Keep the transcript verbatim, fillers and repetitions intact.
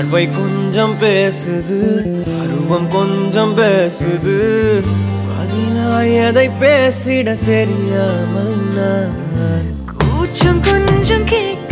பார்வை கொஞ்சம் பேசுது, பருவம் கொஞ்சம் பேசுது, பதிலாய் எதை பேசிட தெரியாமல் நான் கூச்சம் கொஞ்சம் கேட்க